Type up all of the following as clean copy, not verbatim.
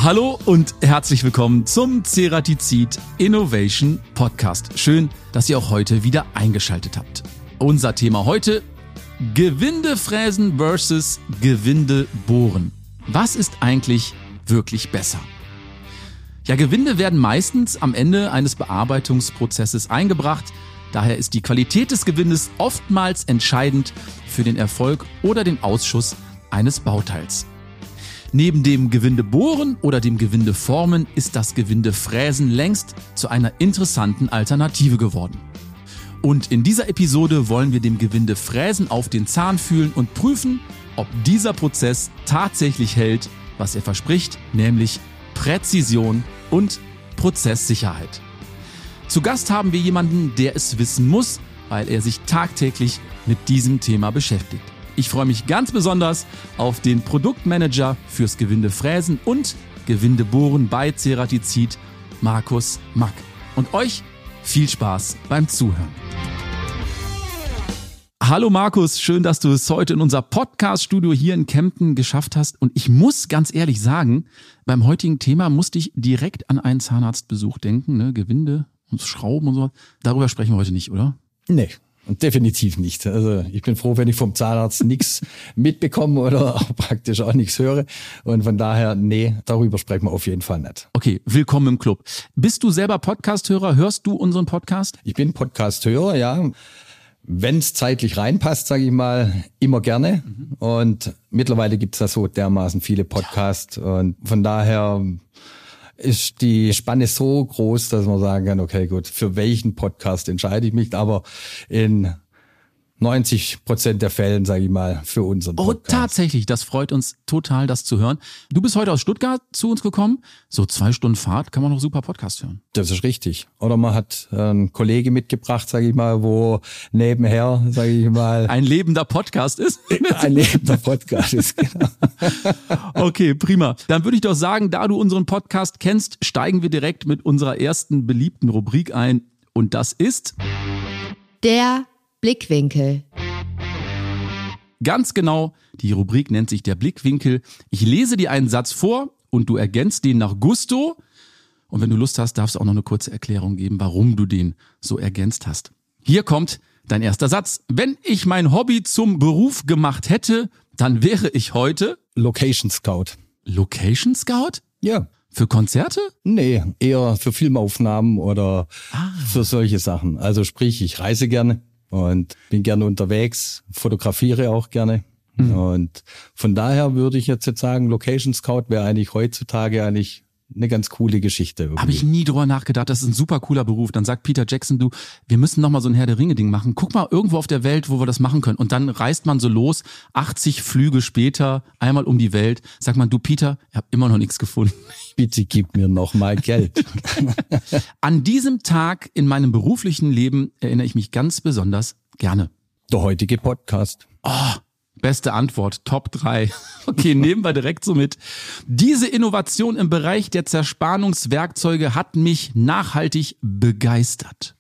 Hallo und herzlich willkommen zum Ceratizid Innovation Podcast. Schön, dass ihr auch heute wieder eingeschaltet habt. Unser Thema heute: Gewindefräsen versus Gewindebohren. Was ist eigentlich wirklich besser? Ja, Gewinde werden meistens am Ende eines Bearbeitungsprozesses eingebracht. Daher ist die Qualität des Gewindes oftmals entscheidend für den Erfolg oder den Ausschuss eines Bauteils. Neben dem Gewindebohren oder dem Gewindeformen ist das Gewindefräsen längst zu einer interessanten Alternative geworden. Und in dieser Episode wollen wir dem Gewindefräsen auf den Zahn fühlen und prüfen, ob dieser Prozess tatsächlich hält, was er verspricht, nämlich Präzision und Prozesssicherheit. Zu Gast haben wir jemanden, der es wissen muss, weil er sich tagtäglich mit diesem Thema beschäftigt. Ich freue mich ganz besonders auf den Produktmanager fürs Gewindefräsen und Gewindebohren bei Ceratizid, Markus Mack. Und euch viel Spaß beim Zuhören. Hallo Markus, schön, dass du es heute in unser Podcast-Studio hier in Kempten geschafft hast. Und ich muss ganz ehrlich sagen, beim heutigen Thema musste ich direkt an einen Zahnarztbesuch denken, ne? Gewinde und Schrauben und so. Darüber sprechen wir heute nicht, oder? Nee. Definitiv nicht. Also ich bin froh, wenn ich vom Zahnarzt nichts mitbekomme oder auch praktisch auch nichts höre. Und von daher, nee, darüber sprechen wir auf jeden Fall nicht. Okay, willkommen im Club. Bist du selber Podcast-Hörer? Hörst du unseren Podcast? Ich bin Podcast-Hörer, ja. Wenn es zeitlich reinpasst, sage ich mal, immer gerne. Und mittlerweile gibt es da so dermaßen viele Podcasts. Und von daher ist die Spanne so groß, dass man sagen kann, okay, gut, für welchen Podcast entscheide ich mich, aber in 90% der Fällen, sage ich mal, für unseren Podcast. Oh, tatsächlich, das freut uns total, das zu hören. Du bist heute aus Stuttgart zu uns gekommen. So 2 Stunden Fahrt kann man noch super Podcast hören. Das ist richtig. Oder man hat einen Kollege mitgebracht, sage ich mal, wo nebenher, sage ich mal, ein lebender Podcast ist. Ein lebender Podcast ist, genau. Okay, prima. Dann würde ich doch sagen, da du unseren Podcast kennst, steigen wir direkt mit unserer ersten beliebten Rubrik ein. Und das ist der Blickwinkel. Ganz genau, die Rubrik nennt sich der Blickwinkel. Ich lese dir einen Satz vor und du ergänzt den nach Gusto. Und wenn du Lust hast, darfst du auch noch eine kurze Erklärung geben, warum du den so ergänzt hast. Hier kommt dein erster Satz. Wenn ich mein Hobby zum Beruf gemacht hätte, dann wäre ich heute Location Scout. Location Scout? Ja. Für Konzerte? Nee, eher für Filmaufnahmen oder für solche Sachen. Also sprich, ich reise gerne und bin gerne unterwegs, fotografiere auch gerne. Und von daher würde ich jetzt sagen, Location Scout wäre eigentlich heutzutage eigentlich eine ganz coole Geschichte. Irgendwie. Habe ich nie drüber nachgedacht, das ist ein super cooler Beruf. Dann sagt Peter Jackson, du, wir müssen noch mal so ein Herr der Ringe-Ding machen. Guck mal irgendwo auf der Welt, wo wir das machen können. Und dann reist man so los, 80 Flüge später, einmal um die Welt. Sagt man, du Peter, ich habe immer noch nichts gefunden. Bitte gib mir noch mal Geld. An diesem Tag in meinem beruflichen Leben erinnere ich mich ganz besonders gerne. Der heutige Podcast. Oh, beste Antwort, Top 3. Okay, nehmen wir direkt so mit. Diese Innovation im Bereich der Zerspannungswerkzeuge hat mich nachhaltig begeistert.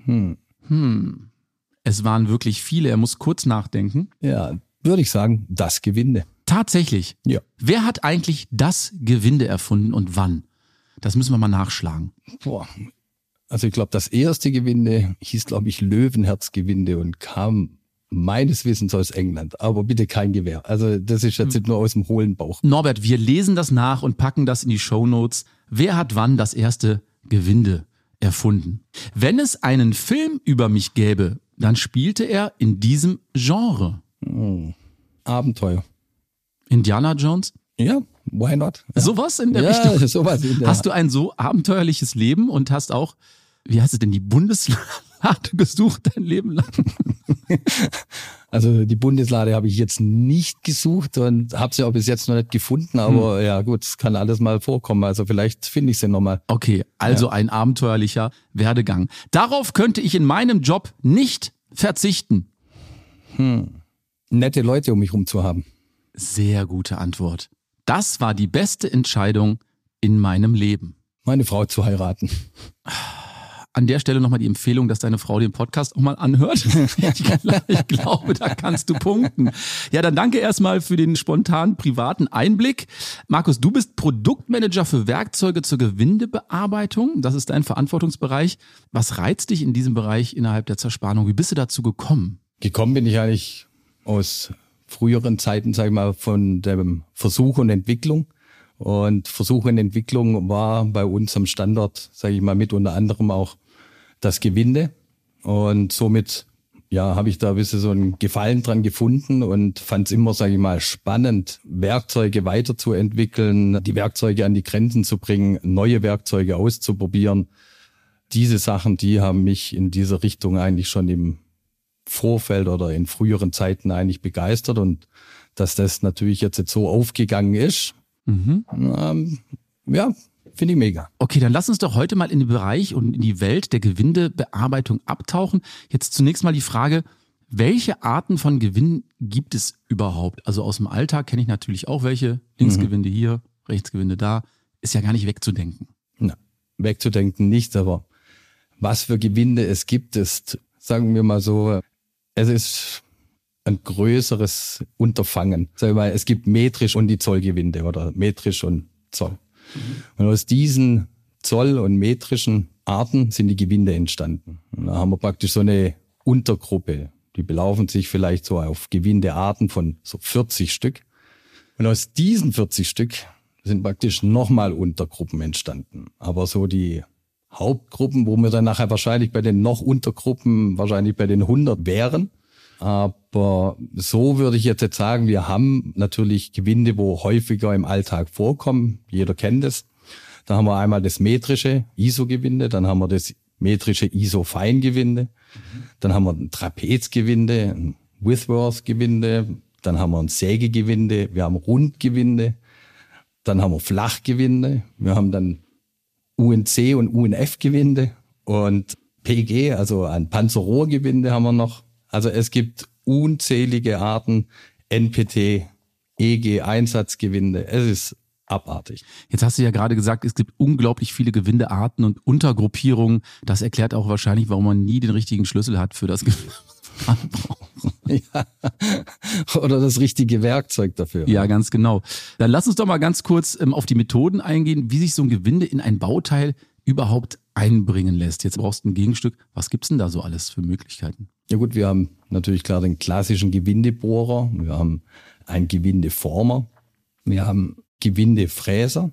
Es waren wirklich viele, er muss kurz nachdenken. Ja, würde ich sagen, das Gewinde. Tatsächlich. Ja. Wer hat eigentlich das Gewinde erfunden und wann? Das müssen wir mal nachschlagen. Boah. Also ich glaube, das erste Gewinde hieß, glaube ich, Löwenherzgewinde und kam meines Wissens aus England, aber bitte kein Gewehr. Also das ist jetzt nicht nur aus dem hohlen Bauch. Norbert, wir lesen das nach und packen das in die Shownotes. Wer hat wann das erste Gewinde erfunden? Wenn es einen Film über mich gäbe, dann spielte er in diesem Genre. Abenteuer. Indiana Jones? Ja, why not? Ja. Sowas in der Richtung? Ja, sowas in der Hast du ein so abenteuerliches Leben und hast auch, wie heißt es denn, die Bundeslade gesucht dein Leben lang? Also die Bundeslade habe ich jetzt nicht gesucht und habe sie auch bis jetzt noch nicht gefunden, aber ja gut, es kann alles mal vorkommen, also vielleicht finde ich sie nochmal. Okay, also ein abenteuerlicher Werdegang. Darauf könnte ich in meinem Job nicht verzichten. Nette Leute um mich rum zu haben. Sehr gute Antwort. Das war die beste Entscheidung in meinem Leben. Meine Frau zu heiraten. An der Stelle nochmal die Empfehlung, dass deine Frau den Podcast auch mal anhört. Ich glaube, da kannst du punkten. Ja, dann danke erstmal für den spontanen privaten Einblick. Markus, du bist Produktmanager für Werkzeuge zur Gewindebearbeitung. Das ist dein Verantwortungsbereich. Was reizt dich in diesem Bereich innerhalb der Zerspannung? Wie bist du dazu gekommen? Gekommen bin ich eigentlich aus früheren Zeiten, sag ich mal, von dem Versuch und Entwicklung. Und Versuch und Entwicklung war bei uns am Standort, sage ich mal, mit unter anderem auch das Gewinde. Und somit habe ich da ein bisschen so einen Gefallen dran gefunden und fand es immer, sage ich mal, spannend, Werkzeuge weiterzuentwickeln, die Werkzeuge an die Grenzen zu bringen, neue Werkzeuge auszuprobieren. Diese Sachen, die haben mich in dieser Richtung eigentlich schon im Vorfeld oder in früheren Zeiten eigentlich begeistert. Und dass das natürlich jetzt so aufgegangen ist, finde ich mega. Okay, dann lass uns doch heute mal in den Bereich und in die Welt der Gewindebearbeitung abtauchen. Jetzt zunächst mal die Frage, welche Arten von Gewinnen gibt es überhaupt? Also aus dem Alltag kenne ich natürlich auch welche. Linksgewinde hier, Rechtsgewinde da. Ist ja gar nicht wegzudenken. Na, wegzudenken nicht, aber was für Gewinde es gibt, ist, sagen wir mal so, es ist ein größeres Unterfangen. Sagen wir mal, es gibt metrisch und die Zollgewinde oder metrisch und Zoll. Und aus diesen Zoll- und metrischen Arten sind die Gewinde entstanden. Und da haben wir praktisch so eine Untergruppe. Die belaufen sich vielleicht so auf Gewindearten von so 40 Stück. Und aus diesen 40 Stück sind praktisch nochmal Untergruppen entstanden. Aber so die Hauptgruppen, wo wir dann nachher wahrscheinlich bei den noch Untergruppen wahrscheinlich bei den 100 wären. Aber so würde ich jetzt sagen, wir haben natürlich Gewinde, wo häufiger im Alltag vorkommen. Jeder kennt es. Da haben wir einmal das metrische ISO-Gewinde, dann haben wir das metrische ISO-Feingewinde, dann haben wir ein Trapezgewinde, ein Whitworth-Gewinde, dann haben wir ein Sägegewinde, wir haben Rundgewinde, dann haben wir Flachgewinde, wir haben dann UNC und UNF-Gewinde und PG, also ein Panzerrohrgewinde haben wir noch. Also es gibt unzählige Arten, NPT, EG, Einsatzgewinde. Es ist abartig. Jetzt hast du ja gerade gesagt, es gibt unglaublich viele Gewindearten und Untergruppierungen. Das erklärt auch wahrscheinlich, warum man nie den richtigen Schlüssel hat für das Gewinde. Ja. Oder das richtige Werkzeug dafür. Ja, ganz genau. Dann lass uns doch mal ganz kurz auf die Methoden eingehen, wie sich so ein Gewinde in ein Bauteil überhaupt einbringen lässt. Jetzt brauchst du ein Gegenstück. Was gibt's denn da so alles für Möglichkeiten? Ja gut, wir haben natürlich klar den klassischen Gewindebohrer, wir haben einen Gewindeformer, wir haben Gewindefräser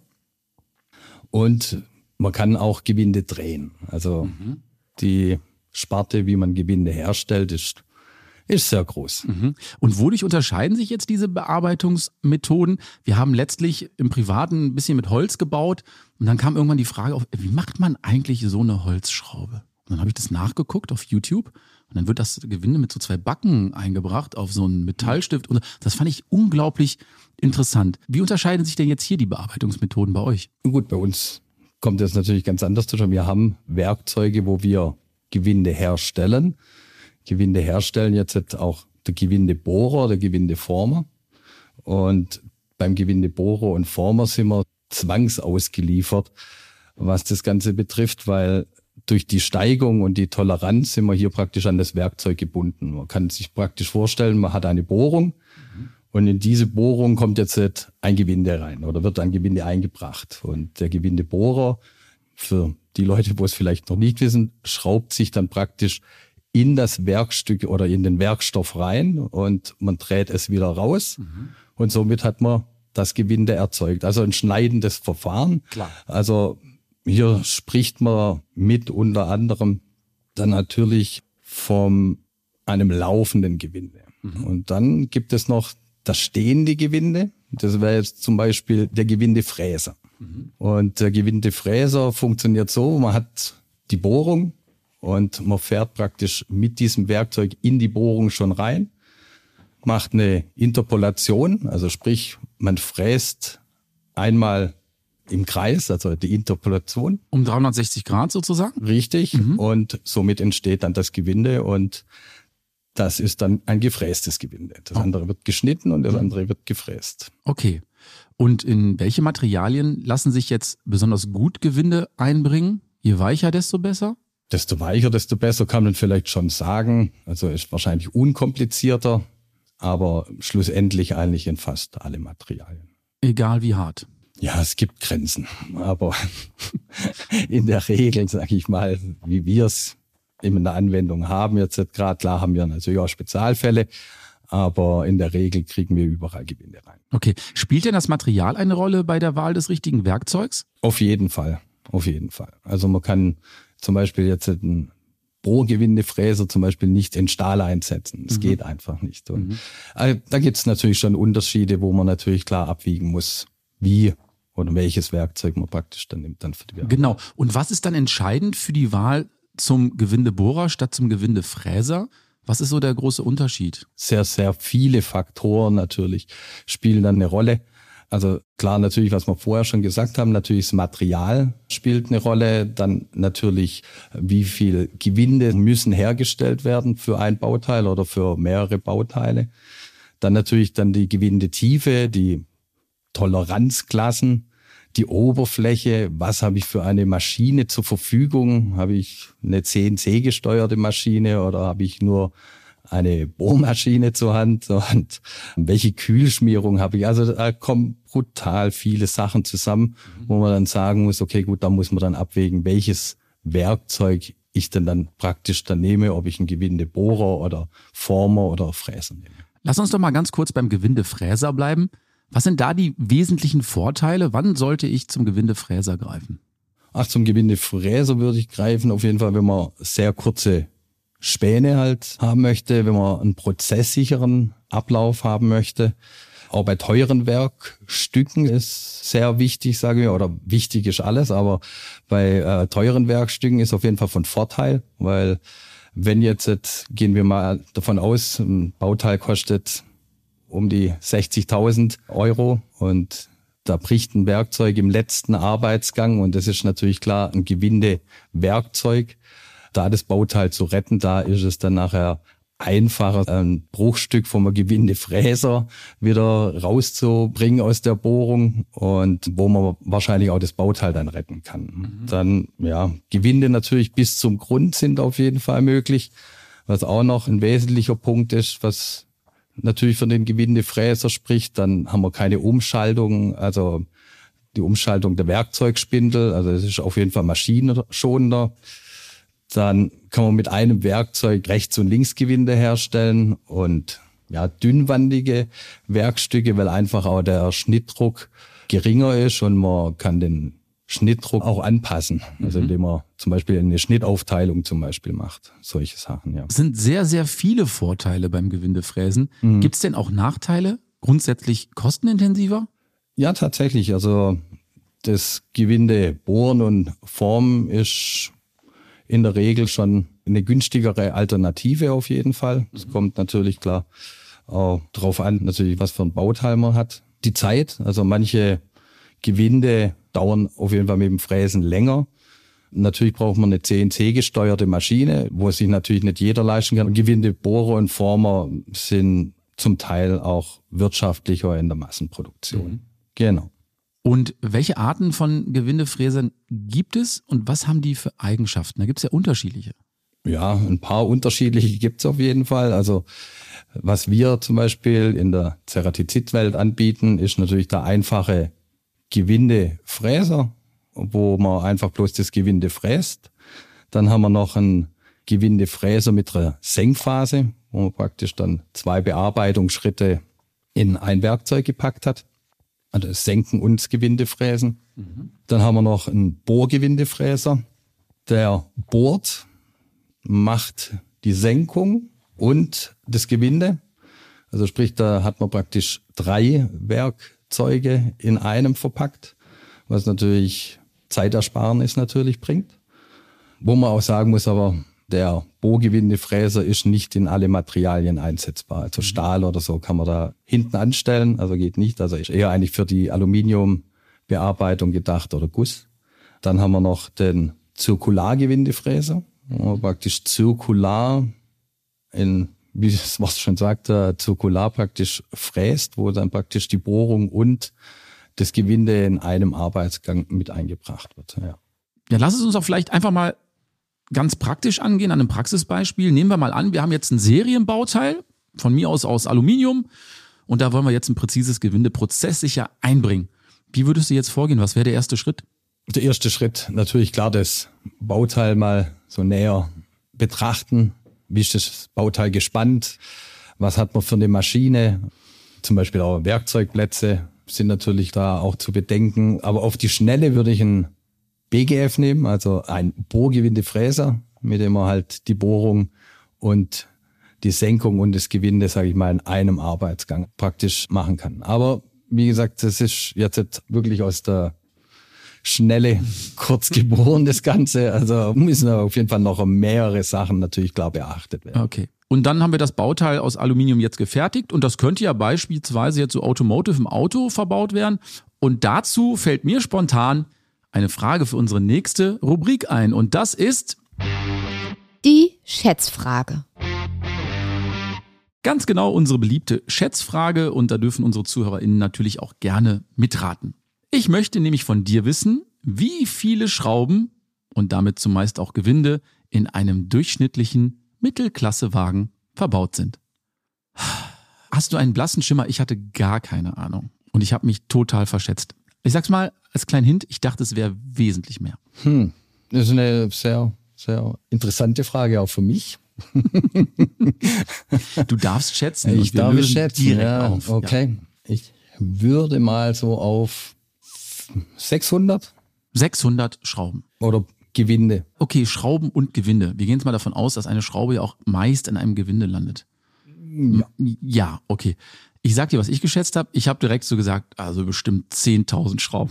und man kann auch Gewinde drehen. Also die Sparte, wie man Gewinde herstellt, ist sehr groß. Und wodurch unterscheiden sich jetzt diese Bearbeitungsmethoden? Wir haben letztlich im Privaten ein bisschen mit Holz gebaut und dann kam irgendwann die Frage auf, wie macht man eigentlich so eine Holzschraube? Und dann habe ich das nachgeguckt auf YouTube und dann wird das Gewinde mit so 2 Backen eingebracht auf so einen Metallstift. Und das fand ich unglaublich interessant. Wie unterscheiden sich denn jetzt hier die Bearbeitungsmethoden bei euch? Gut, bei uns kommt das natürlich ganz anders zustande. Wir haben Werkzeuge, wo wir Gewinde herstellen. Gewinde herstellen jetzt auch der Gewindebohrer, der Gewindeformer. Und beim Gewindebohrer und Former sind wir zwangsausgeliefert, was das Ganze betrifft, weil durch die Steigung und die Toleranz sind wir hier praktisch an das Werkzeug gebunden. Man kann sich praktisch vorstellen, man hat eine Bohrung und in diese Bohrung kommt jetzt ein Gewinde rein oder wird ein Gewinde eingebracht. Und der Gewindebohrer, für die Leute, wo es vielleicht noch nicht wissen, schraubt sich dann praktisch in das Werkstück oder in den Werkstoff rein und man dreht es wieder raus und somit hat man das Gewinde erzeugt. Also ein schneidendes Verfahren. Klar. Also hier spricht man mit unter anderem dann natürlich von einem laufenden Gewinde. Und dann gibt es noch das stehende Gewinde. Das wäre jetzt zum Beispiel der Gewindefräser. Und der Gewindefräser funktioniert so, man hat die Bohrung und man fährt praktisch mit diesem Werkzeug in die Bohrung schon rein, macht eine Interpolation, also sprich, man fräst einmal im Kreis, also die Interpolation. Um 360 Grad sozusagen? Richtig. Und somit entsteht dann das Gewinde und das ist dann ein gefrästes Gewinde. Das andere wird geschnitten und das andere wird gefräst. Okay. Und in welche Materialien lassen sich jetzt besonders gut Gewinde einbringen? Je weicher, desto besser? Desto weicher, desto besser, kann man vielleicht schon sagen. Also ist wahrscheinlich unkomplizierter, aber schlussendlich eigentlich in fast alle Materialien. Egal wie hart. Ja, es gibt Grenzen, aber in der Regel, sage ich mal, wie wir es in der Anwendung haben, jetzt gerade, klar haben wir natürlich auch Spezialfälle, aber in der Regel kriegen wir überall Gewinde rein. Okay, spielt denn das Material eine Rolle bei der Wahl des richtigen Werkzeugs? Auf jeden Fall. Also man kann zum Beispiel jetzt einen Bohrgewindefräser zum Beispiel nicht in Stahl einsetzen. Das geht einfach nicht. Und da gibt es natürlich schon Unterschiede, wo man natürlich klar abwiegen muss, wie oder welches Werkzeug man praktisch dann nimmt dann für die Bearbeitung. Genau. Und was ist dann entscheidend für die Wahl zum Gewindebohrer statt zum Gewindefräser? Was ist so der große Unterschied? Sehr, sehr viele Faktoren natürlich spielen dann eine Rolle. Also klar, natürlich, was wir vorher schon gesagt haben, natürlich das Material spielt eine Rolle. Dann natürlich, wie viel Gewinde müssen hergestellt werden für ein Bauteil oder für mehrere Bauteile. Dann natürlich dann die Gewindetiefe, die Toleranzklassen, die Oberfläche, was habe ich für eine Maschine zur Verfügung? Habe ich eine CNC-gesteuerte Maschine oder habe ich nur eine Bohrmaschine zur Hand? Und welche Kühlschmierung habe ich? Also da kommen brutal viele Sachen zusammen, wo man dann sagen muss, okay, gut, da muss man dann abwägen, welches Werkzeug ich denn dann praktisch dann nehme, ob ich einen Gewindebohrer oder Former oder Fräser nehme. Lass uns doch mal ganz kurz beim Gewindefräser bleiben. Was sind da die wesentlichen Vorteile? Wann sollte ich zum Gewindefräser greifen? Zum Gewindefräser würde ich greifen, auf jeden Fall, wenn man sehr kurze Späne halt haben möchte, wenn man einen prozesssicheren Ablauf haben möchte. Auch bei teuren Werkstücken ist sehr wichtig, sage ich, oder wichtig ist alles, aber bei teuren Werkstücken ist auf jeden Fall von Vorteil, weil wenn jetzt gehen wir mal davon aus, ein Bauteil kostet um die 60.000 € und da bricht ein Werkzeug im letzten Arbeitsgang und das ist natürlich klar ein Gewindewerkzeug. Da das Bauteil zu retten, da ist es dann nachher einfacher, ein Bruchstück vom Gewindefräser wieder rauszubringen aus der Bohrung und wo man wahrscheinlich auch das Bauteil dann retten kann. Dann, ja, Gewinde natürlich bis zum Grund sind auf jeden Fall möglich. Was auch noch ein wesentlicher Punkt ist, was natürlich für den Gewindefräser spricht, dann haben wir keine Umschaltung, also die Umschaltung der Werkzeugspindel, also es ist auf jeden Fall maschinenschonender. Dann kann man mit einem Werkzeug Rechts- und Linksgewinde herstellen und ja, dünnwandige Werkstücke, weil einfach auch der Schnittdruck geringer ist und man kann den Schnittdruck auch anpassen, also indem man zum Beispiel eine Schnittaufteilung zum Beispiel macht, solche Sachen, ja. Es sind sehr, sehr viele Vorteile beim Gewindefräsen. Gibt es denn auch Nachteile? Grundsätzlich kostenintensiver? Ja, tatsächlich, also das Gewinde bohren und formen ist in der Regel schon eine günstigere Alternative auf jeden Fall. Es kommt natürlich klar auch drauf an, natürlich was für ein Bauteil man hat. Die Zeit, also manche Gewinde dauern auf jeden Fall mit dem Fräsen länger. Natürlich braucht man eine CNC-gesteuerte Maschine, wo sich natürlich nicht jeder leisten kann. Gewindebohrer und Former sind zum Teil auch wirtschaftlicher in der Massenproduktion. Genau. Und welche Arten von Gewindefräsern gibt es und was haben die für Eigenschaften? Da gibt es ja unterschiedliche. Ja, ein paar unterschiedliche gibt's auf jeden Fall. Also was wir zum Beispiel in der Ceratizid-Welt anbieten, ist natürlich der einfache Gewindefräser, wo man einfach bloß das Gewinde fräst. Dann haben wir noch einen Gewindefräser mit einer Senkphase, wo man praktisch dann 2 Bearbeitungsschritte in ein Werkzeug gepackt hat. Also das Senken und das Gewindefräsen. Dann haben wir noch einen Bohrgewindefräser, der bohrt, macht die Senkung und das Gewinde. Also sprich, da hat man praktisch 3 Werkzeuge in einem verpackt, was natürlich Zeitersparnis natürlich bringt. Wo man auch sagen muss, aber der Bohrgewindefräser ist nicht in alle Materialien einsetzbar. Also Stahl oder so kann man da hinten anstellen, also geht nicht. Also ist eher eigentlich für die Aluminiumbearbeitung gedacht oder Guss. Dann haben wir noch den Zirkulargewindefräser, wo man praktisch zirkular wie das Wort schon sagt, zirkular praktisch fräst, wo dann praktisch die Bohrung und das Gewinde in einem Arbeitsgang mit eingebracht wird. Ja, Ja, lass es uns doch vielleicht einfach mal ganz praktisch angehen an einem Praxisbeispiel. Nehmen wir mal an, wir haben jetzt ein Serienbauteil, von mir aus Aluminium, und da wollen wir jetzt ein präzises Gewinde prozesssicher einbringen. Wie würdest du jetzt vorgehen? Was wäre der erste Schritt? Der erste Schritt, natürlich klar, das Bauteil mal so näher betrachten. Wie ist das Bauteil gespannt? Was hat man für eine Maschine? Zum Beispiel auch Werkzeugplätze sind natürlich da auch zu bedenken. Aber auf die Schnelle würde ich ein BGF nehmen, also ein Bohrgewindefräser, mit dem man halt die Bohrung und die Senkung und das Gewinde, sage ich mal, in einem Arbeitsgang praktisch machen kann. Aber wie gesagt, das ist jetzt wirklich aus der Schnelle kurz geboren, das Ganze. Also müssen auf jeden Fall noch mehrere Sachen natürlich klar beachtet werden. Okay. Und dann haben wir das Bauteil aus Aluminium jetzt gefertigt und das könnte ja beispielsweise jetzt so Automotive im Auto verbaut werden. Und dazu fällt mir spontan eine Frage für unsere nächste Rubrik ein und das ist Die Schätzfrage. Ganz genau unsere beliebte Schätzfrage und da dürfen unsere ZuhörerInnen natürlich auch gerne mitraten. Ich möchte nämlich von dir wissen, wie viele Schrauben und damit zumeist auch Gewinde in einem durchschnittlichen Mittelklassewagen verbaut sind. Hast du einen blassen Schimmer? Ich hatte gar keine Ahnung und ich habe mich total verschätzt. Ich sag's mal als kleinen Hint, ich dachte, es wäre wesentlich mehr. Das ist eine sehr, sehr interessante Frage auch für mich. Du darfst schätzen. Ich darf schätzen, direkt ja, auf. okay. Ja. Ich würde mal so auf 600 Schrauben. oder Gewinde. Okay, Schrauben und Gewinde. Wir gehen jetzt mal davon aus, dass eine Schraube ja auch meist in einem Gewinde landet. Ja, okay. Ich sag dir, was ich geschätzt habe. Ich habe direkt so gesagt, also bestimmt 10.000 Schrauben.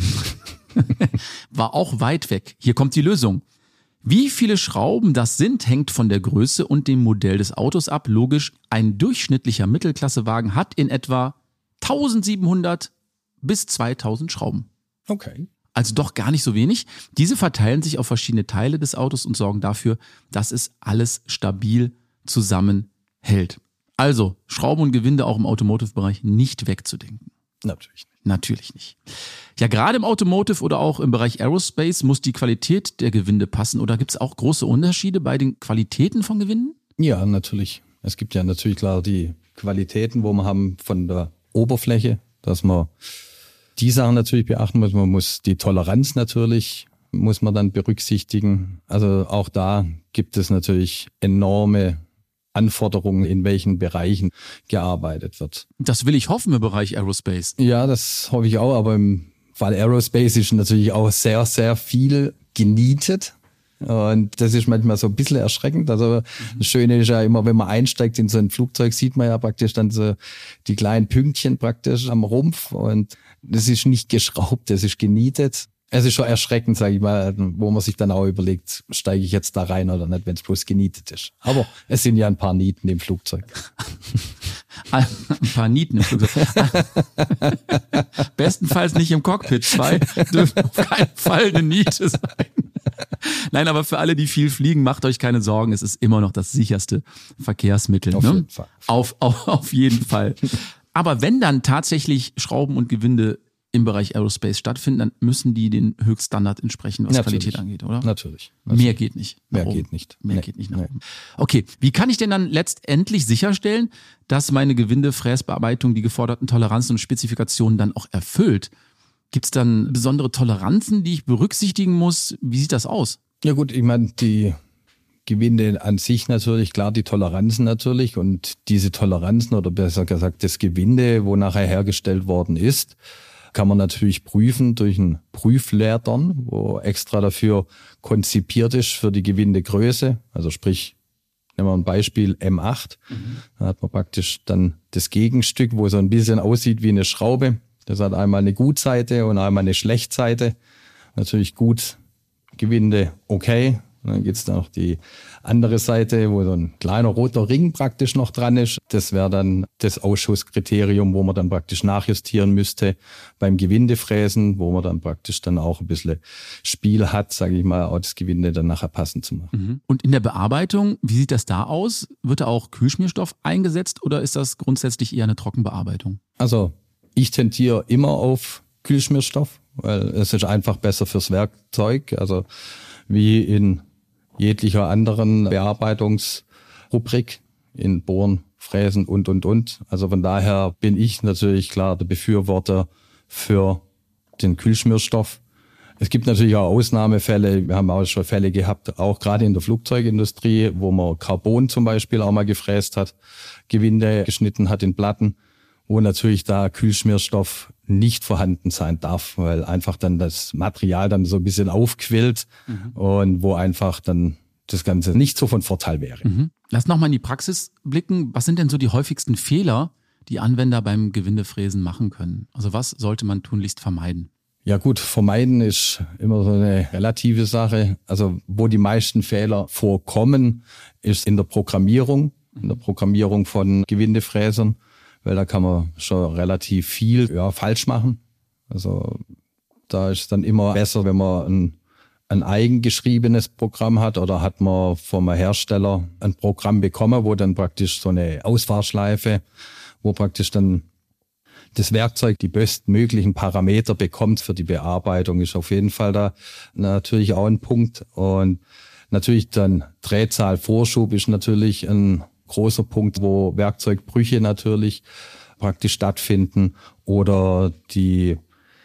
War auch weit weg. Hier kommt die Lösung. Wie viele Schrauben das sind, hängt von der Größe und dem Modell des Autos ab. Logisch, ein durchschnittlicher Mittelklassewagen hat in etwa 1700 bis 2000 Schrauben. Okay. Also doch gar nicht so wenig. Diese verteilen sich auf verschiedene Teile des Autos und sorgen dafür, dass es alles stabil zusammenhält. Also Schrauben und Gewinde auch im Automotive-Bereich nicht wegzudenken. Natürlich nicht. Natürlich nicht. Ja, gerade im Automotive oder auch im Bereich Aerospace muss die Qualität der Gewinde passen. Oder gibt es auch große Unterschiede bei den Qualitäten von Gewinden? Ja, natürlich. Es gibt ja natürlich klar die Qualitäten, wo man haben von der Oberfläche, dass man die Sachen natürlich beachten muss. Man muss die Toleranz natürlich, muss man dann berücksichtigen. Also auch da gibt es natürlich enorme Anforderungen, in welchen Bereichen gearbeitet wird. Das will ich hoffen im Bereich Aerospace. Ja, das hoffe ich auch, aber im Fall Aerospace ist natürlich auch sehr, sehr viel genietet. Und das ist manchmal so ein bisschen erschreckend. Also das Schöne ist ja immer, wenn man einsteigt in so ein Flugzeug, sieht man ja praktisch dann so die kleinen Pünktchen praktisch am Rumpf. Und das ist nicht geschraubt, das ist genietet. Es ist schon erschreckend, sage ich mal, wo man sich dann auch überlegt, steige ich jetzt da rein oder nicht, wenn es bloß genietet ist. Aber es sind ja ein paar Nieten im Flugzeug. Ein paar Nieten im Flugzeug. Bestenfalls nicht im Cockpit. 2 dürfen auf keinen Fall eine Niete sein. Nein, aber für alle, die viel fliegen, macht euch keine Sorgen. Es ist immer noch das sicherste Verkehrsmittel. Auf jeden Fall. Auf jeden Fall. Aber wenn dann tatsächlich Schrauben und Gewinde im Bereich Aerospace stattfinden, dann müssen die den Höchststandard entsprechen, was Natürlich. Qualität angeht, oder? Natürlich. Mehr geht nicht. Mehr geht nicht. Mehr Nee. geht nicht nach Nee. oben. Okay, wie kann ich denn dann letztendlich sicherstellen, dass meine Gewindefräsbearbeitung die geforderten Toleranzen und Spezifikationen dann auch erfüllt? Gibt es dann besondere Toleranzen, die ich berücksichtigen muss? Wie sieht das aus? Ja gut, ich meine, die Gewinde an sich natürlich, klar, die Toleranzen natürlich und diese Toleranzen oder besser gesagt das Gewinde, wo nachher hergestellt worden ist, kann man natürlich prüfen durch einen Prüflehrern, wo extra dafür konzipiert ist für die Gewindegröße. Also sprich, nehmen wir ein Beispiel M8. Da hat man praktisch dann das Gegenstück, wo so ein bisschen aussieht wie eine Schraube. Das hat einmal eine Gutseite und einmal eine Schlechtseite. Natürlich gut, Gewinde okay. Und dann gibt's da noch die andere Seite, wo so ein kleiner roter Ring praktisch noch dran ist. Das wäre dann das Ausschusskriterium, wo man dann praktisch nachjustieren müsste beim Gewindefräsen, wo man dann praktisch dann auch ein bisschen Spiel hat, sage ich mal, auch das Gewinde dann nachher passend zu machen. Und in der Bearbeitung, wie sieht das da aus? Wird da auch Kühlschmierstoff eingesetzt oder ist das grundsätzlich eher eine Trockenbearbeitung? Also ich tendiere immer auf Kühlschmierstoff, weil es ist einfach besser fürs Werkzeug. Also wie in jeglicher anderen Bearbeitungsrubrik in Bohren, Fräsen und. Also von daher bin ich natürlich klar der Befürworter für den Kühlschmierstoff. Es gibt natürlich auch Ausnahmefälle. Wir haben auch schon Fälle gehabt, auch gerade in der Flugzeugindustrie, wo man Carbon zum Beispiel auch mal gefräst hat, Gewinde geschnitten hat in Platten, wo natürlich da Kühlschmierstoff nicht vorhanden sein darf, weil einfach dann das Material dann so ein bisschen aufquillt und wo einfach dann das Ganze nicht so von Vorteil wäre. Mhm. Lass nochmal in die Praxis blicken. Was sind denn so die häufigsten Fehler, die Anwender beim Gewindefräsen machen können? Also was sollte man tunlichst vermeiden? Ja gut, vermeiden ist immer so eine relative Sache. Also wo die meisten Fehler vorkommen, ist in der Programmierung von Gewindefräsern, weil da kann man schon relativ viel falsch machen. Also da ist es dann immer besser, wenn man ein eigengeschriebenes Programm hat oder hat man vom Hersteller ein Programm bekommen, wo dann praktisch so eine Ausfahrschleife, wo praktisch dann das Werkzeug die bestmöglichen Parameter bekommt für die Bearbeitung, ist auf jeden Fall da natürlich auch ein Punkt. Und natürlich dann Drehzahlvorschub ist natürlich ein großer Punkt, wo Werkzeugbrüche natürlich praktisch stattfinden oder die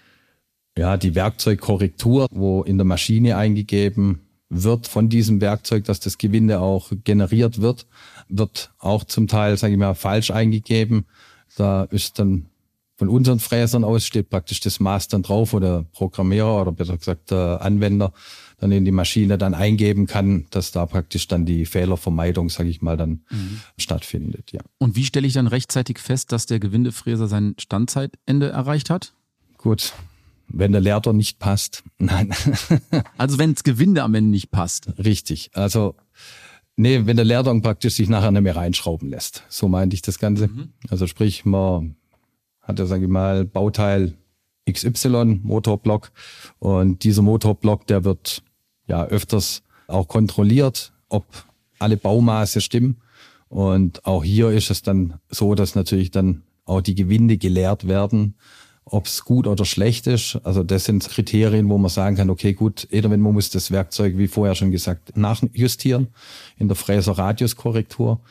Werkzeugkorrektur, wo in der Maschine eingegeben wird von diesem Werkzeug, dass das Gewinde auch generiert wird auch zum Teil, sage ich mal, falsch eingegeben. Da ist dann von unseren Fräsern aus steht praktisch das Maß dann drauf, wo der Programmierer oder besser gesagt der Anwender dann in die Maschine dann eingeben kann, dass da praktisch dann die Fehlervermeidung, sage ich mal, dann stattfindet. Ja. Und wie stelle ich dann rechtzeitig fest, dass der Gewindefräser sein Standzeitende erreicht hat? Gut, wenn der Leerter nicht passt. Nein. Also wenn das Gewinde am Ende nicht passt. Richtig. Also wenn der Leertang praktisch sich nachher nicht mehr reinschrauben lässt. So meinte ich das Ganze. Also sprich, man hat ja, sage ich mal, Bauteil XY, Motorblock. Und dieser Motorblock, der wird ja öfters auch kontrolliert, ob alle Baumaße stimmen. Und auch hier ist es dann so, dass natürlich dann auch die Gewinde geleert werden, ob es gut oder schlecht ist. Also das sind Kriterien, wo man sagen kann, okay, gut, entweder man muss das Werkzeug, wie vorher schon gesagt, nachjustieren in der Fräser-Radius-Korrektur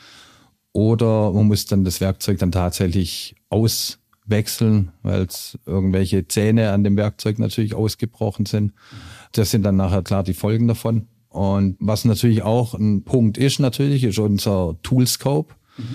oder man muss dann das Werkzeug dann tatsächlich auswechseln, weil es irgendwelche Zähne an dem Werkzeug natürlich ausgebrochen sind. Das sind dann nachher klar die Folgen davon. Und was natürlich auch ein Punkt ist natürlich, ist unser Toolscope,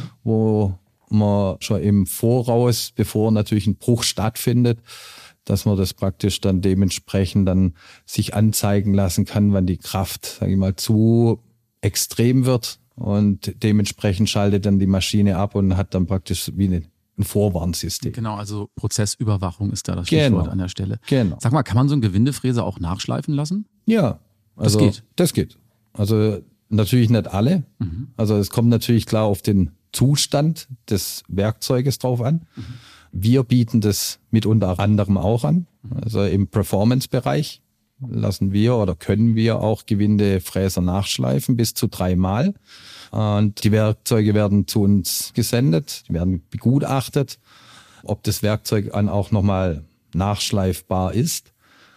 wo man schon im Voraus, bevor natürlich ein Bruch stattfindet, dass man das praktisch dann dementsprechend dann sich anzeigen lassen kann, wann die Kraft, sage ich mal, zu extrem wird und dementsprechend schaltet dann die Maschine ab und hat dann praktisch wie ein Vorwarnsystem. Genau, also Prozessüberwachung ist da das Stichwort an der Stelle. Genau. Sag mal, kann man so einen Gewindefräser auch nachschleifen lassen? Ja, also das geht. Also natürlich nicht alle. Also es kommt natürlich klar auf den Zustand des Werkzeuges drauf an. Wir bieten das mit unter anderem auch an. Also im Performance-Bereich lassen wir oder können wir auch Gewindefräser nachschleifen bis zu 3 Mal. Und die Werkzeuge werden zu uns gesendet, die werden begutachtet, ob das Werkzeug dann auch nochmal nachschleifbar ist.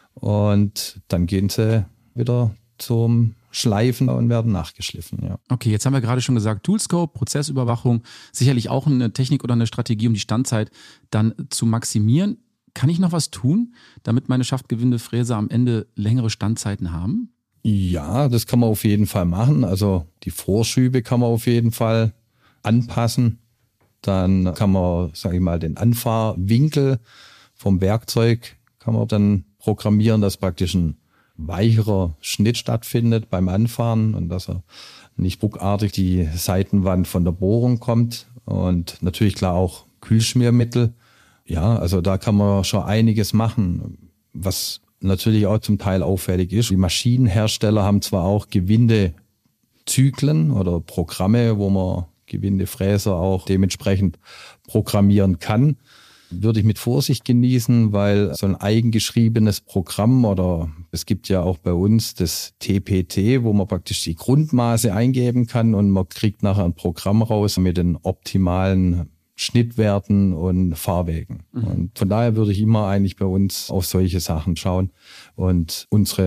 Und dann gehen sie wieder zum Schleifen und werden nachgeschliffen. Ja. Okay, jetzt haben wir gerade schon gesagt, Toolscope, Prozessüberwachung, sicherlich auch eine Technik oder eine Strategie, um die Standzeit dann zu maximieren. Kann ich noch was tun, damit meine Schaftgewindefräser am Ende längere Standzeiten haben? Ja, das kann man auf jeden Fall machen. Also die Vorschübe kann man auf jeden Fall anpassen. Dann kann man, sage ich mal, den Anfahrwinkel vom Werkzeug kann man dann programmieren, dass praktisch ein weicherer Schnitt stattfindet beim Anfahren und dass er nicht ruckartig die Seitenwand von der Bohrung kommt. Und natürlich klar auch Kühlschmiermittel. Ja, also da kann man schon einiges machen, was natürlich auch zum Teil auffällig ist. Die Maschinenhersteller haben zwar auch Gewindezyklen oder Programme, wo man Gewindefräser auch dementsprechend programmieren kann. Würde ich mit Vorsicht genießen, weil so ein eigengeschriebenes Programm oder es gibt ja auch bei uns das TPT, wo man praktisch die Grundmaße eingeben kann und man kriegt nachher ein Programm raus mit den optimalen Schnittwerten und Fahrwegen. Und von daher würde ich immer eigentlich bei uns auf solche Sachen schauen und unsere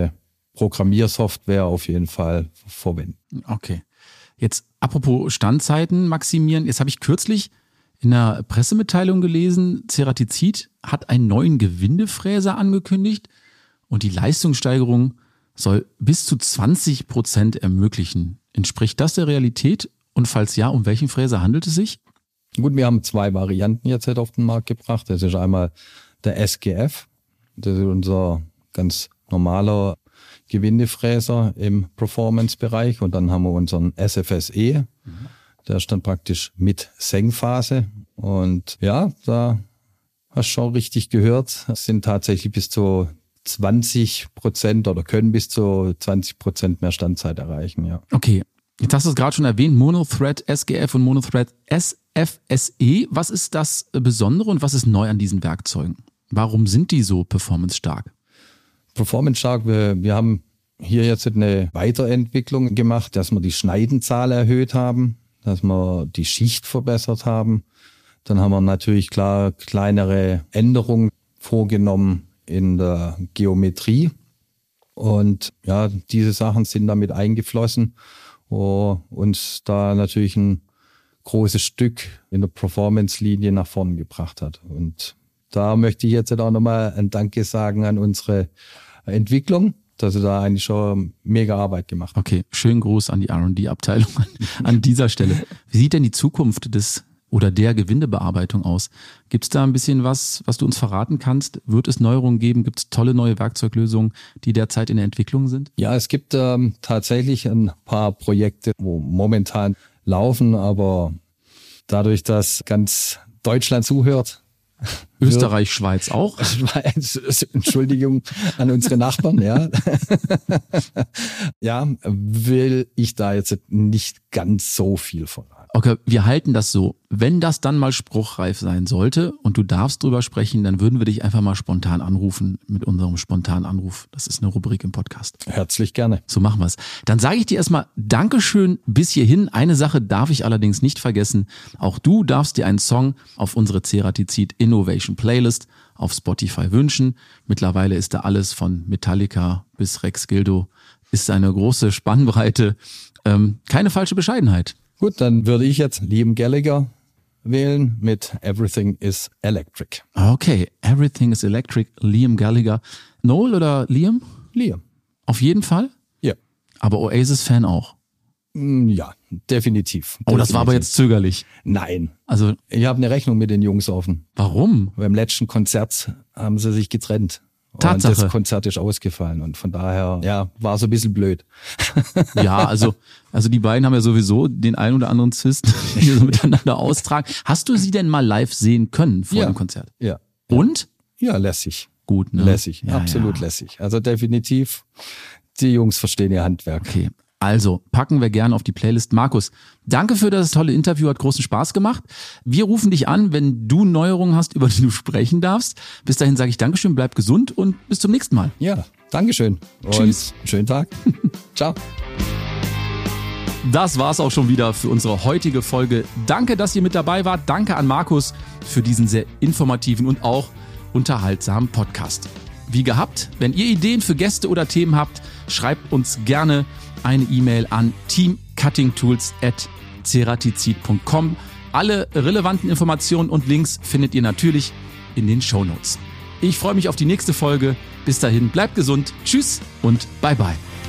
Programmiersoftware auf jeden Fall verwenden. Okay. Jetzt apropos Standzeiten maximieren. Jetzt habe ich kürzlich in einer Pressemitteilung gelesen, Ceratizid hat einen neuen Gewindefräser angekündigt und die Leistungssteigerung soll bis zu 20% ermöglichen. Entspricht das der Realität? Und falls ja, um welchen Fräser handelt es sich? Gut, wir haben 2 Varianten jetzt auf den Markt gebracht. Das ist einmal der SGF. Das ist unser ganz normaler Gewindefräser im Performance-Bereich. Und dann haben wir unseren SFSE. Der ist dann praktisch mit Senkphase. Und ja, da hast du schon richtig gehört. Es sind tatsächlich bis zu 20% oder können bis zu 20% mehr Standzeit erreichen, ja. Okay, jetzt hast du es gerade schon erwähnt, Monothread SGF und Monothread SFSE. Was ist das Besondere und was ist neu an diesen Werkzeugen? Warum sind die so performance-stark? Performance-stark, wir haben hier jetzt eine Weiterentwicklung gemacht, dass wir die Schneidenzahl erhöht haben, dass wir die Schicht verbessert haben. Dann haben wir natürlich klar kleinere Änderungen vorgenommen in der Geometrie. Und ja, diese Sachen sind damit eingeflossen, wo uns da natürlich ein großes Stück in der Performance-Linie nach vorn gebracht hat. Und da möchte ich jetzt auch nochmal ein Danke sagen an unsere Entwicklung, dass sie da eigentlich schon mega Arbeit gemacht haben. Okay, schönen Gruß an die R&D-Abteilung an dieser Stelle. Wie sieht denn die Zukunft der Gewindebearbeitung aus? Gibt es da ein bisschen was du uns verraten kannst? Wird es Neuerungen geben? Gibt es tolle neue Werkzeuglösungen, die derzeit in der Entwicklung sind? Ja, es gibt tatsächlich ein paar Projekte, wo momentan laufen, aber dadurch, dass ganz Deutschland zuhört, Österreich, Schweiz auch? Entschuldigung an unsere Nachbarn, ja. Ja, will ich da jetzt nicht ganz so viel verraten. Okay, wir halten das so. Wenn das dann mal spruchreif sein sollte und du darfst drüber sprechen, dann würden wir dich einfach mal spontan anrufen mit unserem spontanen Anruf. Das ist eine Rubrik im Podcast. Herzlich gerne. So machen wir es. Dann sage ich dir erstmal Dankeschön bis hierhin. Eine Sache darf ich allerdings nicht vergessen. Auch du darfst dir einen Song auf unsere Ceratizid Innovation Playlist auf Spotify wünschen. Mittlerweile ist da alles von Metallica bis Rex Gildo. Ist eine große Spannbreite. Keine falsche Bescheidenheit. Gut, dann würde ich jetzt Liam Gallagher wählen mit Everything is Electric. Okay, Everything is Electric, Liam Gallagher. Noel oder Liam? Liam. Auf jeden Fall? Ja. Aber Oasis-Fan auch? Ja, definitiv. Oh, das war aber jetzt zögerlich. Nein. Also ich habe eine Rechnung mit den Jungs offen. Warum? Beim letzten Konzert haben sie sich getrennt. Tatsache. Und das Konzert ist ausgefallen und von daher, ja, war so ein bisschen blöd. Ja, also die beiden haben ja sowieso den einen oder anderen Zwist, die sie so miteinander austragen. Hast du sie denn mal live sehen können vor dem Konzert? Ja. Und? Ja, lässig. Gut, ne? Lässig, Ja, absolut ja. lässig. Also definitiv, die Jungs verstehen ihr Handwerk. Okay, also packen wir gerne auf die Playlist. Markus, danke für das tolle Interview, hat großen Spaß gemacht. Wir rufen dich an, wenn du Neuerungen hast, über die du sprechen darfst. Bis dahin sage ich Dankeschön, bleib gesund und bis zum nächsten Mal. Ja, Dankeschön. Und Tschüss. Schönen Tag. Ciao. Das war's auch schon wieder für unsere heutige Folge. Danke, dass ihr mit dabei wart. Danke an Markus für diesen sehr informativen und auch unterhaltsamen Podcast. Wie gehabt, wenn ihr Ideen für Gäste oder Themen habt, schreibt uns gerne eine E-Mail an teamcuttingtools@ceratizid.com. Alle relevanten Informationen und Links findet ihr natürlich in den Shownotes. Ich freue mich auf die nächste Folge. Bis dahin, bleibt gesund. Tschüss und bye bye.